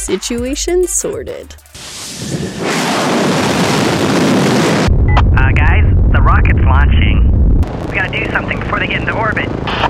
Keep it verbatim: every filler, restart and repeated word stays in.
Situation sorted. Uh, guys, the rocket's launching. We gotta do something before they get into orbit.